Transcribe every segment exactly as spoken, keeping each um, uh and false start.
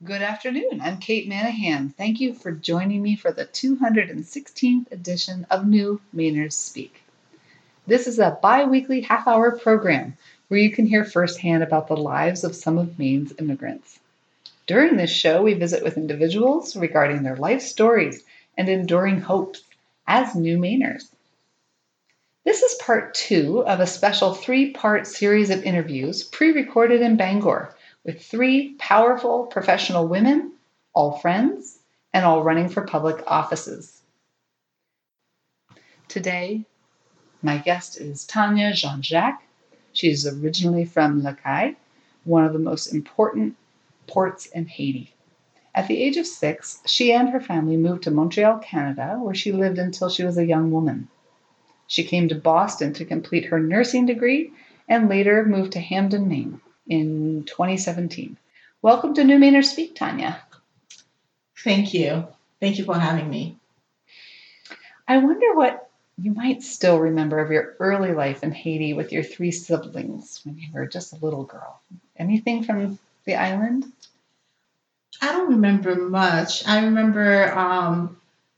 Good afternoon. I'm Kate Manahan. Thank you for joining me for the two hundred sixteenth edition of New Mainers Speak. This is a bi-weekly half-hour program where you can hear firsthand about the lives of some of Maine's immigrants. During this show, we visit with individuals regarding their life stories and enduring hopes as New Mainers. This is part two of a special three-part series of interviews pre-recorded in Bangor with three powerful professional women, all friends, and all running for public offices. Today, my guest is Tanya Jean-Jacques. She's originally from Les Cayes, one of the most important ports in Haiti. At the age of six, she and her family moved to Montreal, Canada, where she lived until she was a young woman. She came to Boston to complete her nursing degree and later moved to Hamden, Maine in twenty seventeen. Welcome to New Mainers Speak, Tanya. Thank you. Thank you for having me. I wonder what you might still remember of your early life in Haiti with your three siblings when you were just a little girl. Anything from the island? I don't remember much. I remember um,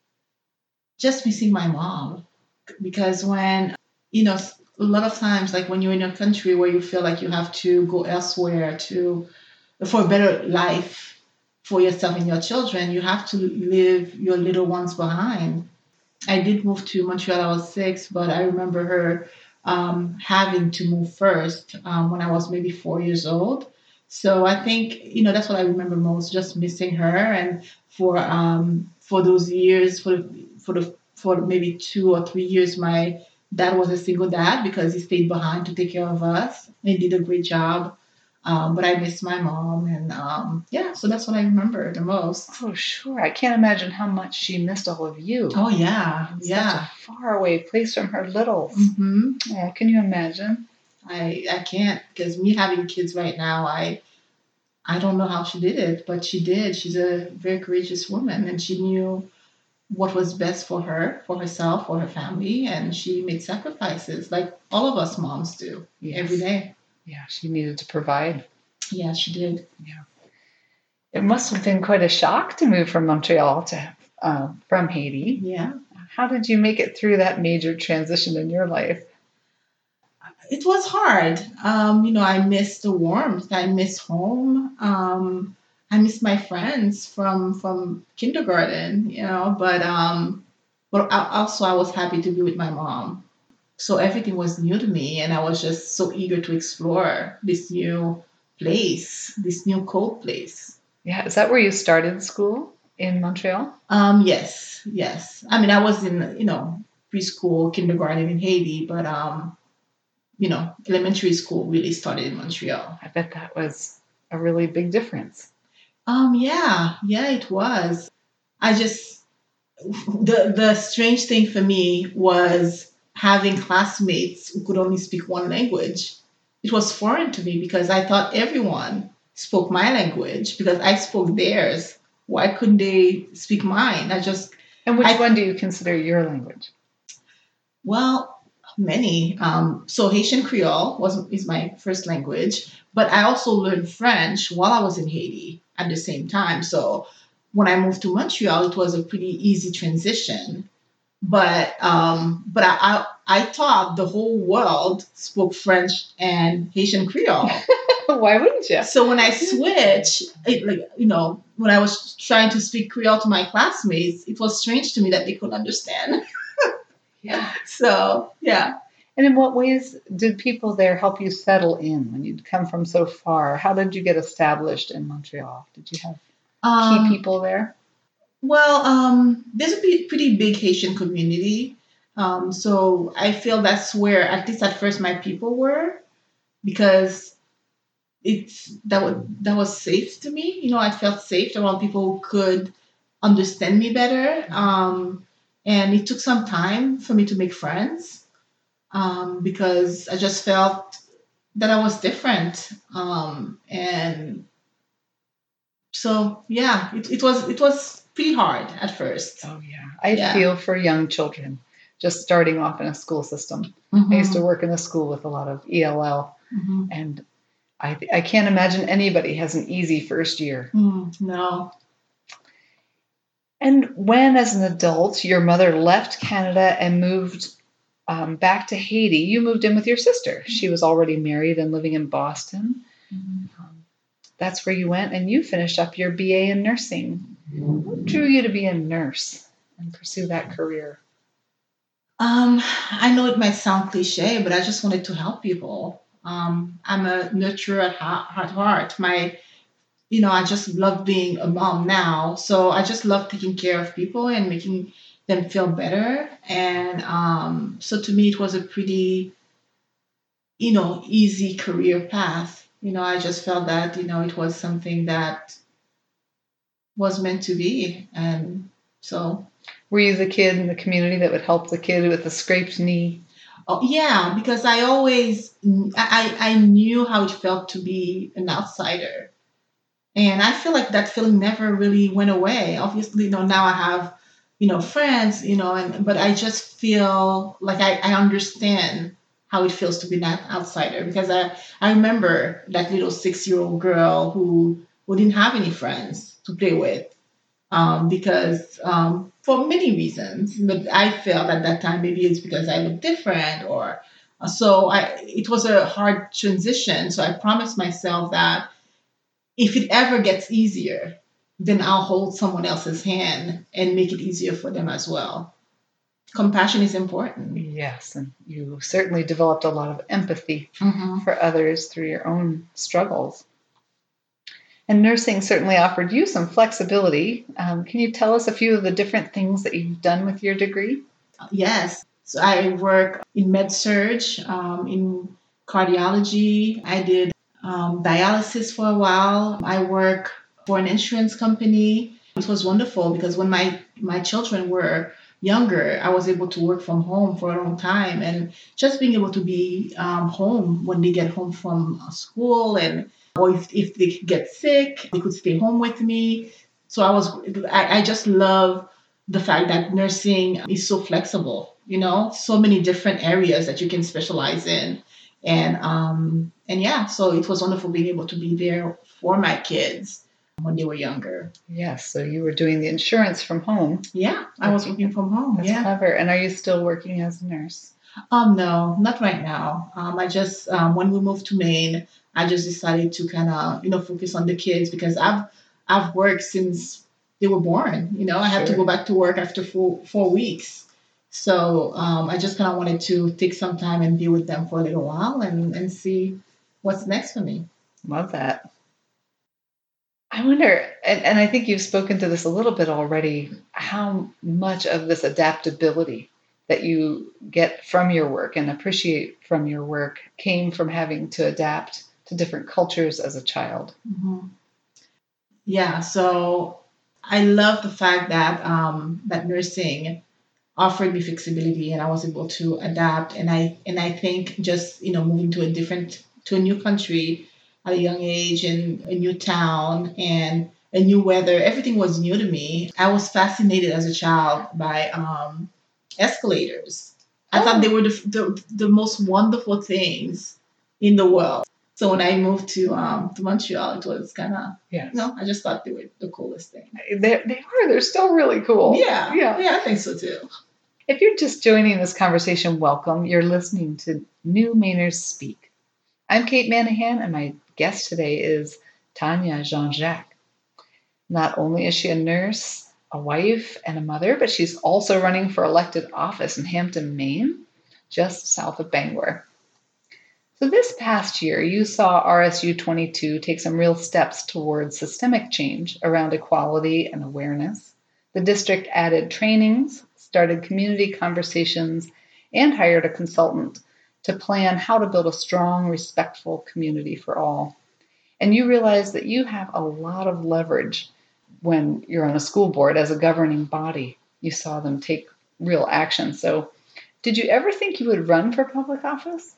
just missing my mom because when, you know, a lot of times, like when you're in a country where you feel like you have to go elsewhere to for a better life for yourself and your children, you have to leave your little ones behind. I did move to Montreal. I was six, but I remember her um, having to move first um, when I was maybe four years old. So I think you know that's what I remember most, just missing her, and for um, for those years, for the, for the for maybe two or three years, my dad was a single dad because he stayed behind to take care of us. He did a great job. Um, but I miss my mom, and um, yeah, so that's what I remember the most. Oh, sure. I can't imagine how much she missed all of you. Oh yeah, It's yeah. Such a faraway place from her littles. Mm-hmm. Yeah, can you imagine? I I can't because me having kids right now, I I don't know how she did it, but she did. She's a very courageous woman, and she knew what was best for her, for herself, for her family, and she made sacrifices like all of us moms do Yes. every day. Yeah, she needed to provide. Yeah, she did. Yeah. It must have been quite a shock to move from Montreal to uh, from Haiti. Yeah. How did you make it through that major transition in your life? It was hard. Um, you know, I miss the warmth. I miss home. Um, I miss my friends from from kindergarten. You know, but um, but I, also I was happy to be with my mom. So everything was new to me, and I was just so eager to explore this new place, this new cold place. Yeah, is that where you started school in Montreal? Um, yes, yes. I mean, I was in you know preschool, kindergarten in Haiti, but um, you know, elementary school really started in Montreal. I bet that was a really big difference. Um, yeah, yeah, it was. I just the the strange thing for me was having classmates who could only speak one language. It was foreign to me because I thought everyone spoke my language because I spoke theirs. Why couldn't they speak mine? I just And which I, one do you consider your language? well, many. Um, so Haitian Creole was is my first language, but I also learned French while I was in Haiti at the same time. So when I moved to Montreal, it was a pretty easy transition. But um, but I, I I thought the whole world spoke French and Haitian Creole. Why wouldn't you? So when I switched, it, like you know, when I was trying to speak Creole to my classmates, it was strange to me that they couldn't understand. Yeah. So yeah. And in what ways did people there help you settle in when you'd come from so far? How did you get established in Montreal? Did you have Um, key people there? Well, um, there's a pretty pretty big Haitian community. Um, so I feel that's where, at least at first, my people were because it's that was that was safe to me. You know, I felt safe around people who could understand me better. Um, and it took some time for me to make friends um, because I just felt that I was different. Um, and so yeah, it, it was it was pretty hard at first. Oh, yeah. I Yeah. feel for young children just starting off in a school system. Mhm. I used to work in a school with a lot of E L L, Mhm. and I, I can't imagine anybody has an easy first year. Mm, no. And when, as an adult, your mother left Canada and moved um, back to Haiti, you moved in with your sister. She was already married and living in Boston. Mm-hmm. Um, that's where you went, and you finished up your B A in nursing. What drew you to be a nurse and pursue that career? Um, I know it might sound cliche, but I just wanted to help people. Um, I'm a nurturer at heart, at heart. My, you know, I just love being a mom now. So I just love taking care of people and making them feel better. And um, so to me, it was a pretty, you know, easy career path. You know, I just felt that, you know, it was something that was meant to be. And so, Were you the kid in the community that would help the kid with the scraped knee? oh, yeah, because I always, I, I knew how it felt to be an outsider. And I feel like that feeling never really went away. Obviously, you know, now I have, you know, friends, you know, and but I just feel like I, I understand how it feels to be an outsider because I, I remember that little six year old girl who, who didn't have any friends to play with um, because um, for many reasons, but I felt at that time maybe it's because I looked different or uh, so I it was a hard transition. So I promised myself that if it ever gets easier, then I'll hold someone else's hand and make it easier for them as well. Compassion is important. Yes, and you certainly developed a lot of empathy Mm-hmm. for others through your own struggles. And nursing certainly offered you some flexibility. Um, can you tell us a few of the different things that you've done with your degree? Yes. So I work in med surge, um, in cardiology. I did um, dialysis for a while. I work for an insurance company. It was wonderful because when my, my children were younger, I was able to work from home for a long time. And just being able to be um, home when they get home from school and or if, if they get sick, they could stay home with me. So I was I, I just love the fact that nursing is so flexible, you know, so many different areas that you can specialize in. And um and yeah, so it was wonderful being able to be there for my kids when they were younger. Yes, so you were doing the insurance from home. Yeah, I was working from home. That's Yeah. clever. And are you still working as a nurse? Um, no, not right now. Um, I just um, when we moved to Maine, I just decided to kind of you know focus on the kids because I've I've worked since they were born. You know, I had to Sure. go back to work after four four weeks. So um, I just kind of wanted to take some time and be with them for a little while and and see what's next for me. Love that. I wonder, and, and I think you've spoken to this a little bit already, how much of this adaptability that you get from your work and appreciate from your work came from having to adapt to different cultures as a child. Hmm. Yeah. So I love the fact that um, that nursing offered me flexibility and I was able to adapt and I and I think just you know moving to a different to a new country at a young age and a new town and a new weather everything was new to me. I was fascinated as a child by um, escalators. I thought they Oh, were the, the the most wonderful things in the world. So when I moved to um to Montreal it was kind of yes. you know I just thought they were the coolest thing. They, they are. They're still really cool. Yeah, Yeah. yeah, I think so too. If you're just joining this conversation, welcome. You're listening to New Mainers Speak. I'm Kate Manahan, and my guest today is Tanya Jean Jacques. Not only is she a nurse, a wife, and a mother, but she's also running for elected office in Hampton, Maine, just south of Bangor. So, this past year, you saw R S U twenty-two take some real steps towards systemic change around equality and awareness. The district added trainings, started community conversations, and hired a consultant to plan how to build a strong, respectful community for all. And you realize that you have a lot of leverage when you're on a school board as a governing body. You saw them take real action. So, did you ever think you would run for public office?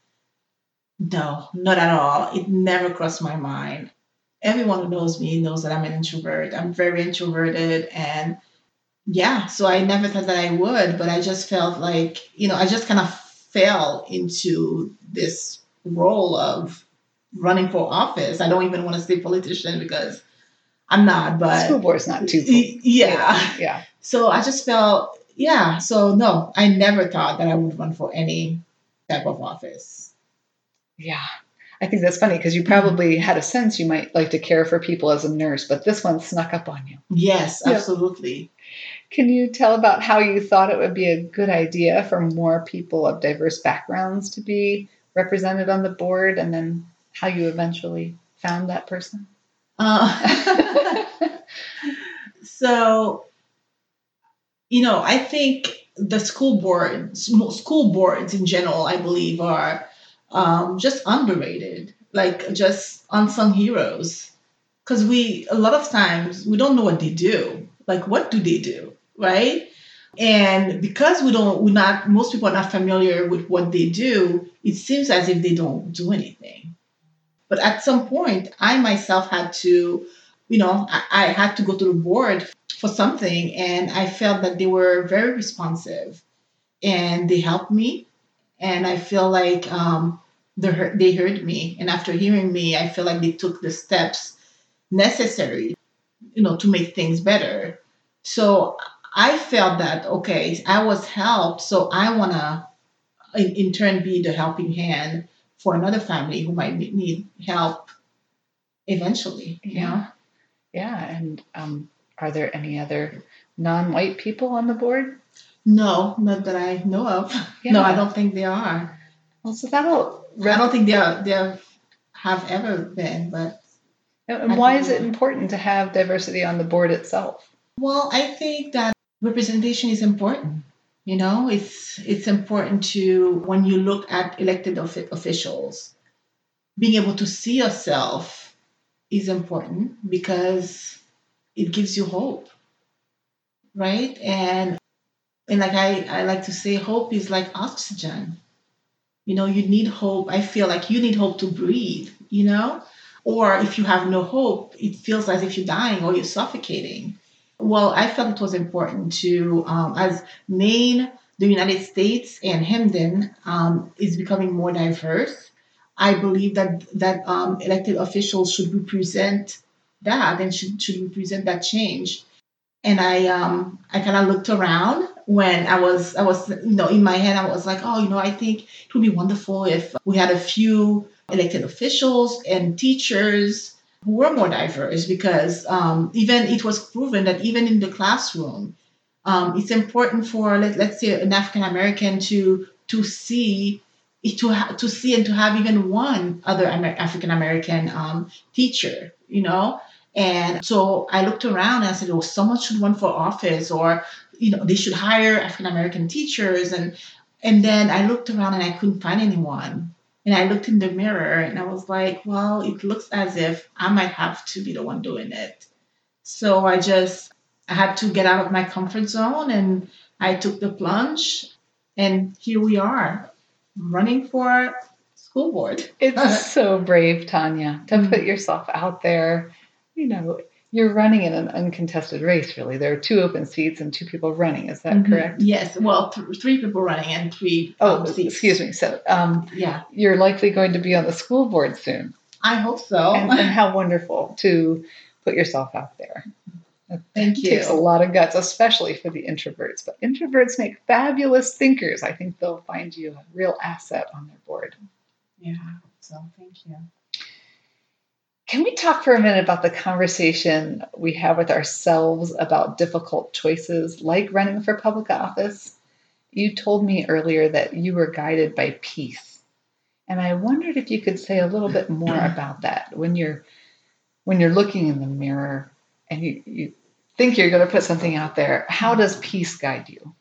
No, not at all. It never crossed my mind. Everyone who knows me knows that I'm an introvert. I'm very introverted. And yeah, so I never thought that I would, but I just felt like, you know, I just kind of fell into this role of running for office. I don't even want to say politician because I'm not, but school board's not too y- yeah. yeah. So I just felt, yeah. So no, I never thought that I would run for any type of office. Yeah. I think that's funny because you probably had a sense you might like to care for people as a nurse, but this one snuck up on you. Yes, Yeah. absolutely. Can you tell about how you thought it would be a good idea for more people of diverse backgrounds to be represented on the board, and then how you eventually found that person? Uh, so, you know, I think the school boards, school boards in general, I believe, are um, just underrated, like just unsung heroes. Because we, a lot of times, we don't know what they do. Like, what do they do, right? And because we don't, we're not, most people are not familiar with what they do, it seems as if they don't do anything. But at some point, I myself had to, you know, I, I had to go to the board for something, and I felt that they were very responsive and they helped me. And I feel like um, they heard, they heard me. And after hearing me, I feel like they took the steps necessary, you know, to make things better. So I felt that, okay, I was helped. So I want to, in, in turn, be the helping hand for another family who might need help eventually. You Yeah. know? Yeah. And um, are there any other non-white people on the board? No, not that I know of. Yeah. No, I don't think there are. Well, so that'll. I don't think there there have ever been, but. And why is it important to have diversity on the board itself? Well, I think that representation is important. You know, it's it's important to, when you look at elected officials, being able to see yourself is important because it gives you hope, right? And and like I, I like to say, hope is like oxygen. You know, you need hope. I feel like you need hope to breathe, you know? Or if you have no hope, it feels as if you're dying or you're suffocating. Well, I felt it was important to, um, as Maine, the United States, and Hamden um, is becoming more diverse. I believe that that um, elected officials should represent that and should, should represent that change. And I um I kind of looked around when I was I was you know in my head I was like, oh, you know, I think it would be wonderful if we had a few elected officials and teachers who were more diverse, because um, even it was proven that even in the classroom, um, it's important for let, let's say an African American to to see to ha- to see and to have even one other Amer- African American um, teacher, you know. And so I looked around and I said, oh, someone should run for office, or, you know, they should hire African American teachers. And and then I looked around and I couldn't find anyone. And I looked in the mirror and I was like, well, it looks as if I might have to be the one doing it. So I just I had to get out of my comfort zone, and I took the plunge, and here we are running for school board. It's so brave, Tanya, to put yourself out there. You know, you're running in an uncontested race, really. There are two open seats and two people running. Is that mm-hmm. correct? Yes. Well, th- three people running and three oh, um, seats. Excuse me. So, um, yeah, you're likely going to be on the school board soon. I hope so. And, and how wonderful to put yourself out there. Thank it you. It takes a lot of guts, especially for the introverts. But introverts make fabulous thinkers. I think they'll find you a real asset on their board. Yeah. So thank you. Can we talk for a minute about the conversation we have with ourselves about difficult choices like running for public office? You told me earlier that you were guided by peace. And I wondered if you could say a little bit more about that. When you're when you're looking in the mirror and you, you think you're going to put something out there, how does peace guide you?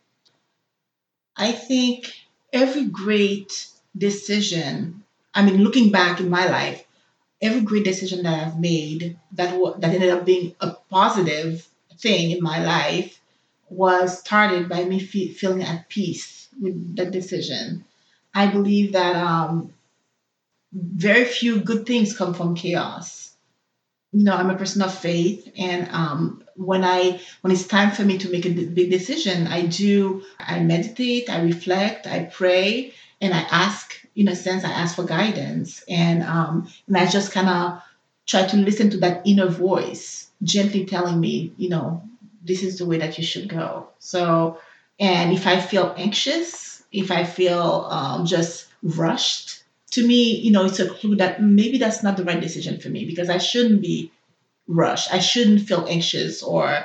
I think every great decision, I mean, looking back in my life, every great decision that I've made that w- that ended up being a positive thing in my life was started by me fe- feeling at peace with that decision. I believe that um, very few good things come from chaos. You know, I'm a person of faith, and um, when I when it's time for me to make a big decision, I do I meditate, I reflect, I pray, and I ask, in a sense, I ask for guidance, and um, and I just kind of try to listen to that inner voice gently telling me, you know, this is the way that you should go. So, and if I feel anxious, if I feel um, just rushed, to me, you know, it's a clue that maybe that's not the right decision for me, because I shouldn't be rushed. I shouldn't feel anxious, or I,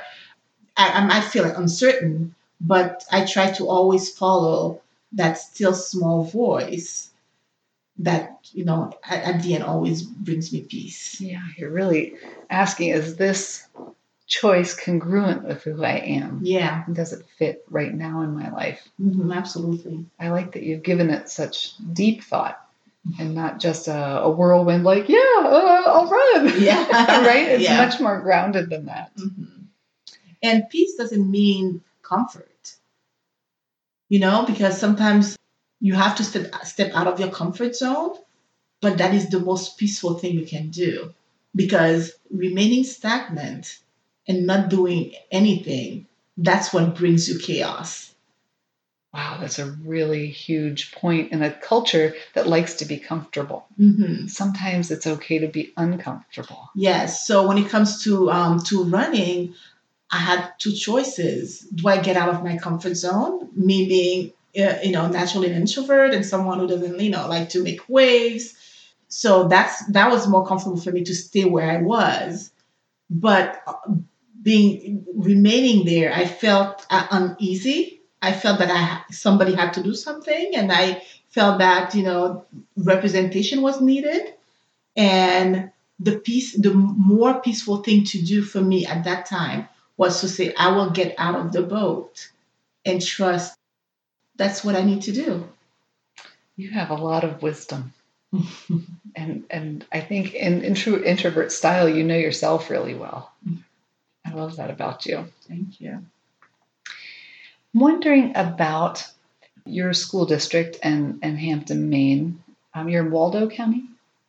I might feel uncertain, but I try to always follow that still small voice that, you know, at, at the end always brings me peace. Yeah, you're really asking, is this choice congruent with who I am? Yeah. Does it fit right now in my life? Mm-hmm, absolutely. I like that you've given it such deep thought and not just a, a whirlwind like, yeah, uh, I'll run. Yeah. Right? It's Yeah. much more grounded than that. Mm-hmm. And peace doesn't mean comfort, you know, because sometimes you have to step, step out of your comfort zone, but that is the most peaceful thing you can do, because remaining stagnant and not doing anything, that's what brings you chaos. Wow, that's a really huge point in a culture that likes to be comfortable. Mm-hmm. Sometimes it's okay to be uncomfortable. Yes. So when it comes to um, to running, I had two choices. Do I get out of my comfort zone? Me being, uh, you know, naturally an introvert and someone who doesn't, you know, like to make waves. So that's that was more comfortable for me to stay where I was. But uh, being remaining there, I felt uh, uneasy. I felt that I somebody had to do something, and I felt that, you know, representation was needed. And the peace, the more peaceful thing to do for me at that time was to say, I will get out of the boat and trust that's what I need to do. You have a lot of wisdom. and and I think in, in true introvert style, you know yourself really well. I love that about you. Thank you. I'm wondering about your school district and, and Hampton, Maine. Um, you're in Waldo County?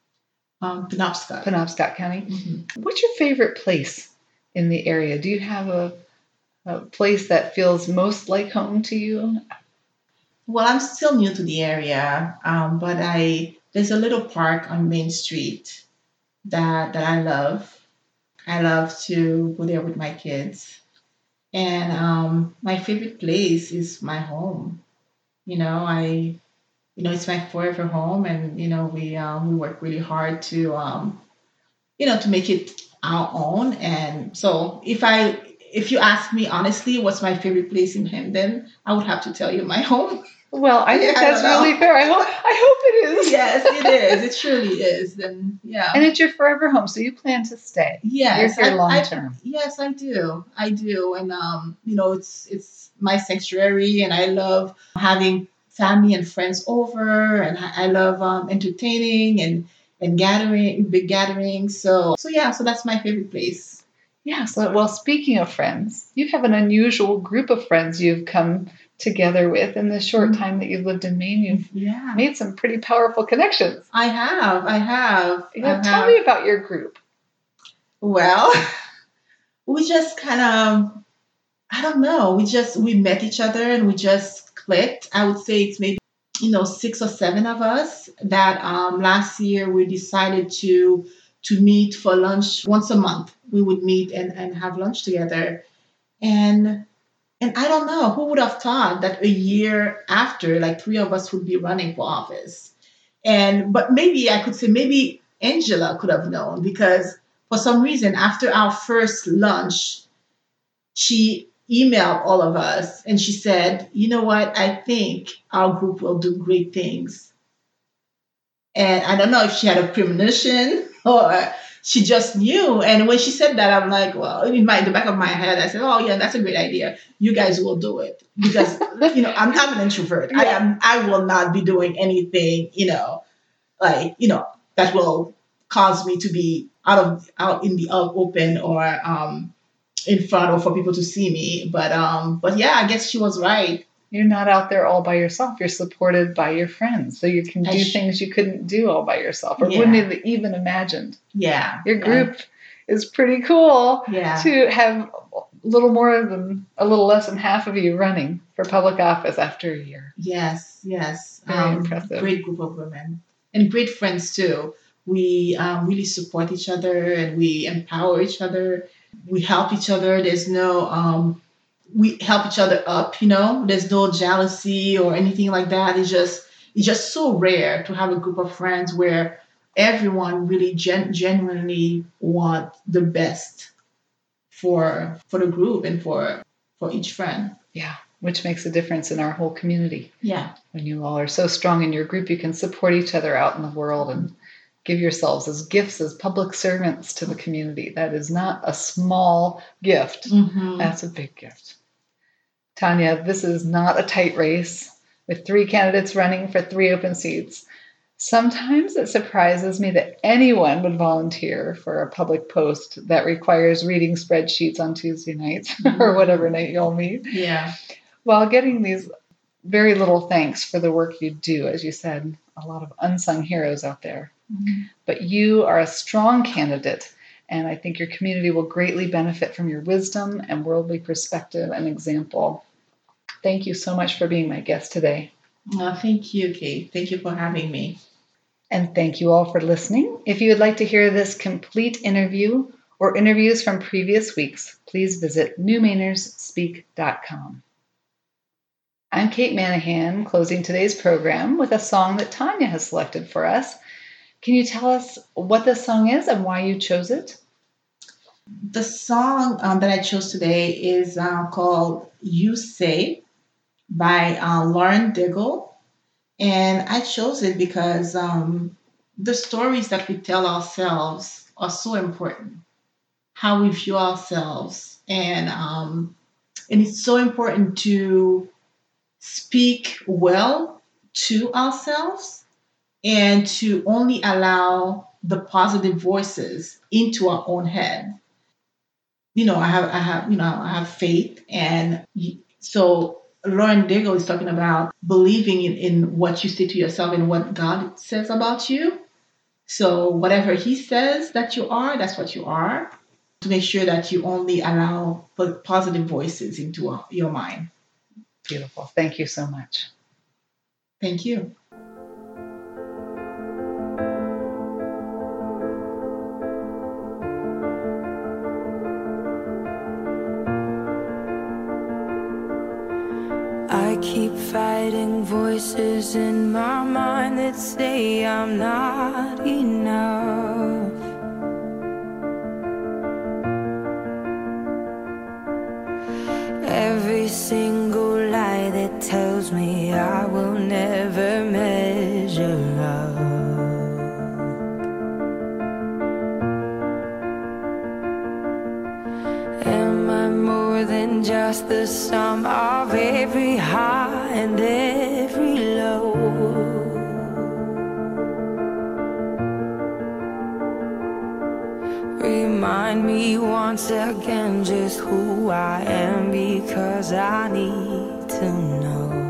Um, Penobscot. Penobscot County. Mm-hmm. What's your favorite place in the area? Do you have a, a place that feels most like home to you? Well, I'm still new to the area, um, but I there's a little park on Main Street that that I love. I love to go there with my kids, and um, my favorite place is my home. You know, I you know it's my forever home, and you know we um, we work really hard to um, you know to make it our own. And so if I if you ask me honestly, what's my favorite place in Hamden, I would have to tell you my home. Well, I think Yeah, I that's don't know. really fair. I hope I hope it is. Yes, it is. It truly is. And yeah. And it's your forever home, so you plan to stay. Yes, You're here I, long I- term. yes, I do. I do. And um, you know, it's it's my sanctuary, and I love having family and friends over, and I I love um, entertaining and and gathering, big gatherings. So so yeah, so that's my favorite place. Yeah, so well, speaking of friends, you have an unusual group of friends you've come together with in the short Mhm. time that you've lived in Maine. You've Yeah, made some pretty powerful connections. I have. I have. Yeah, I tell have. me about your group. Well, we just kind of, I don't know. We just we met each other and we just clicked. I would say it's maybe, you know, six or seven of us that um, last year we decided to to meet for lunch once a month. We would meet and, and have lunch together. And and I don't know, who would have thought that a year after, like three of us would be running for office. And but maybe I could say maybe Angela could have known, because for some reason after our first lunch she emailed all of us and she said, you know what, I think our group will do great things. And I don't know if she had a premonition or she just knew. And when she said that, I'm like, well, in my the back of my head, I said, oh yeah, that's a great idea. You guys will do it, because you know I'm, I'm an introvert. I Yeah. am. I will not be doing anything, you know, like you know that will cause me to be out of out in the open, or um in front, or for people to see me. But um, but yeah, I guess she was right. You're not out there all by yourself. You're supported by your friends, so you can I do sh- things you couldn't do all by yourself or Yeah. wouldn't have even imagined. Yeah, Your group is pretty cool Yeah. to have little more than a little less than half of you running for public office after a year. Yes, yes. Very um, impressive. Great group of women and great friends too. We um, really support each other and we empower each other. We help each other. There's no, um, we help each other up, you know, there's no jealousy or anything like that. It's just, it's just so rare to have a group of friends where everyone really gen- genuinely want the best for for the group and for for each friend. Yeah, which makes a difference in our whole community. Yeah. When you all are so strong in your group, you can support each other out in the world and give yourselves as gifts as public servants to the community. That is not a small gift. Mm-hmm. That's a big gift. Tanya, this is not a tight race with three candidates running for three open seats. Sometimes it surprises me that anyone would volunteer for a public post that requires reading spreadsheets on Tuesday nights or whatever night you'll meet. Yeah. While getting these very little thanks for the work you do, as you said, a lot of unsung heroes out there. Mm-hmm. But you are a strong candidate, and I think your community will greatly benefit from your wisdom and worldly perspective and example. Thank you so much for being my guest today. Uh, thank you, Kate. Thank you for having me. And thank you all for listening. If you would like to hear this complete interview or interviews from previous weeks, please visit new mainers speak dot com. I'm Kate Manahan, closing today's program with a song that Tanya has selected for us. Can you tell us what this song is and why you chose it? The song um, that I chose today is uh, called You Say by uh, Lauren Daigle. And I chose it because um, the stories that we tell ourselves are so important. How we view ourselves. And, um, and it's so important to speak well to ourselves and to only allow the positive voices into our own head. You know, I have, I have, you know, I have faith, and so Lauren Daigle is talking about believing in, in what you say to yourself and what God says about you. So whatever He says that you are, that's what you are. To make sure that you only allow positive voices into your mind. Beautiful. Thank you so much. Thank you. I keep fighting voices in my mind that say I'm not enough. Every single lie that tells me I will never measure up. Am I more than just the sum of every high and every low? Remind me once again just who I am, because I need to know.